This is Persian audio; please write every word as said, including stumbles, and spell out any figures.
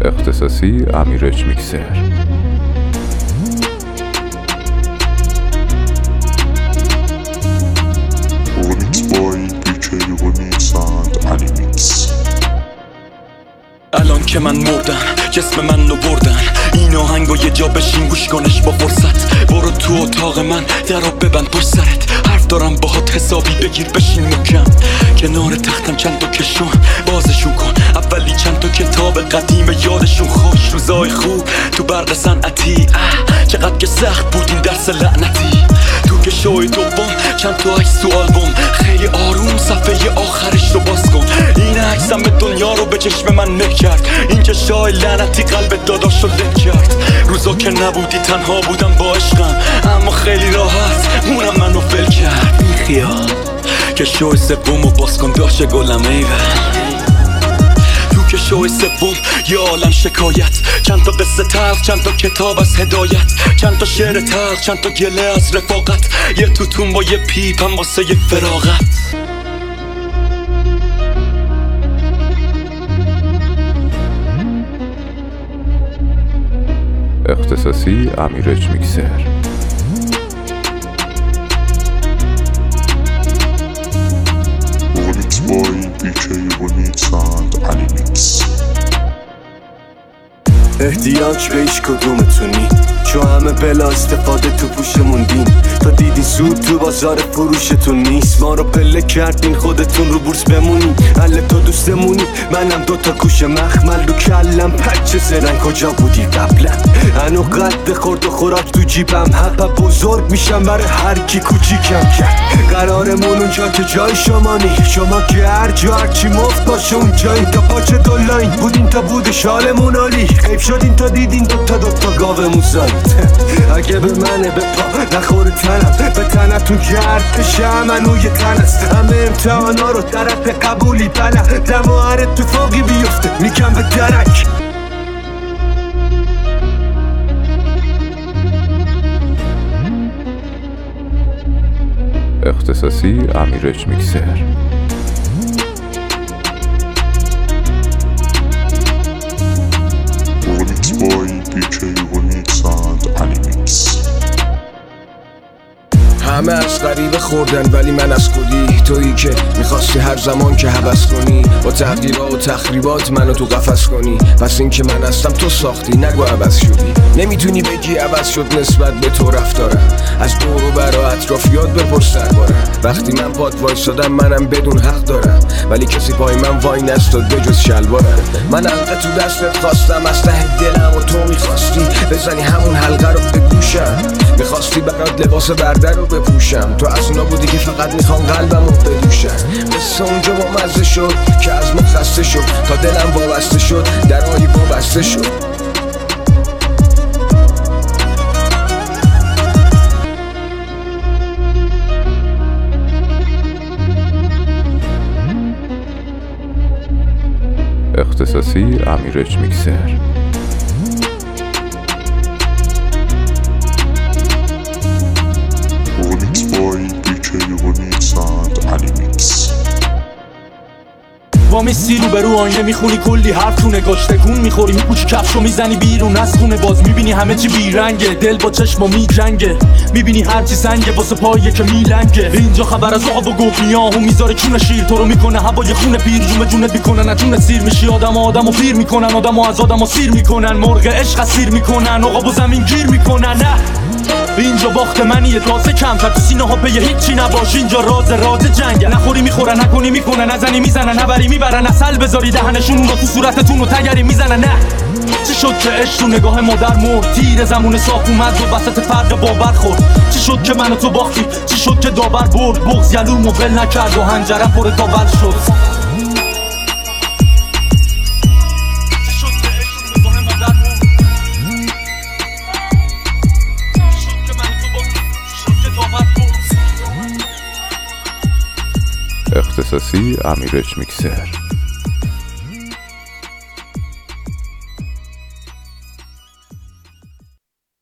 اختصاصی امیرچ میکسر. الان که من مردم جسم من رو بردن، این آهنگو یه جا بشین گوش کنش با فرصت. برو تو اتاق من درو ببند پشت سرت، حرف دارم باهات حسابی بگیر بشین محکم. کنار تختم چند تا کشون بازشون کن، اولی چند تا کتاب قدیم یادشون خوش. روزای خوب تو برق صنعتی، چقدر که سخت بود این درس لعنتی. تو که شوی دوم چند تا عکس تو آلبوم، خیلی آروم صفحه آخرش رو باز کن. این عکسم دنیا رو به چشم من مه کرد، این که شای لعنتی قلب داداش رو له کرد. روزا که نبودی تنها بودم با عشقم، اما خیلی راحت اونم منو فل کرد. این خیال که شوی سوم رو باز کن داشت گلم ایول. تو که شوی سوم یه عالم شکایت، چند تا قصه تلخ، چند تا کتاب از هدایت، چند تا شعر تلخ، چند تا گله از رفاقت. یه توتون با یه پیپم واسه یه فراغت. اختصاصی امیرچ میکسر. احتیاج به هیچ کدومتونی، چون همه بلا استفاده تو پوشمون دین. تا دیدین سود تو بازار فروشتون نیست، ما رو پله کردین خودتون رو بورس بمونی. حل تو دوستمونی، منم دوتا گوش مخمل رو کلم. پچه زرن کجا بودی قبلا؟ هنو قد خورد و خوراک تو جیبم، حق بزرگ میشم برای هر کی کوچیکم کرد. قرارمون اونجا که جای شما نی، شما که هر جا هرچی مفت باشه اونجایین. تا پاچه دولاین بودین تا بود شالمون عالی، غیب شدین تا دیدین دوتا دوتا گاومون زایید. اگه به منه به پا نخوره تنم، به تنتون گرد بشه منو یه تن است. همه امتحانا رو درت قبولی بلد، دم و هر اتفاقی بیفته میکن به درک. اختصاصی امیرچ میکسر. همه از غریبه خوردن ولی من از خودی. تویی که میخواستی هر زمان که هوس کنی، با تغییرات و تخریبات منو تو قفس کنی. پس این که من هستم تو ساختی، نگو عوض شدی. نمیتونی بگی عوض شد نسبت به تو رفتارم، از دور و برا اطرافیات بپرس دربارم. وقتی من پات وایسادم منم بدون حق دارم، ولی کسی پای من وای نستاد بجز شلوارم. من حلقه تو دستت خواستم از ته دلم و تو میخواستی بزنی همون حلقه رو به گوشم. میخواستی برات لباس برده رو بپوشم، تو از اونا بودی که فقط میخوام قلبم رو بدوشم. قصه اونجا با مزه شد که از ما خسته شد، تا دلم وابسته شد درایی وابسته شد. اختصاصی امیرچ میکسر. با میسی رو برو آینه میخونی کلی حرف تو نگاش تکون میخوری، میپوچی کفشو میزنی بیرون از خونه، باز میبینی همه چی بیرنگه، دل با چشم میجنگه. میبینی هرچی سنگه واسه پایه که میلنگه. اینجا خبر از آب و گوخیاهو میذاره چون شیر، تو رو میکنه هوای خونه پیر، جون جونت میکنن نتونه سیر میشی. آدم آدمو پیر میکنن، آدمو از آدمو سیر میکنن، مرغ عشق سیر میکنن، عقاب و زمین گیر میکنن. نه اینجا باخت منیه تازه کمتر، تو سینه ها پی هیچی نباش. اینجا راز راز جنگه، نخوری میخورن، نکنی میکنن، نزنی میزنن، نبری میبرن، اصل بذاری دهنشون اون رو تو صورتتون رو تگری میزنن. نه چی شد که عشق تو نگاه مادر مرد، تیر زمون صاف اومد و وسط فرق باور خورد. چی شد که منو تو باختی، چی شد که داور برد، بغض یلومو ول نکرد و هنجرم پر داور شد. اختصاصی امیرچ میکسر.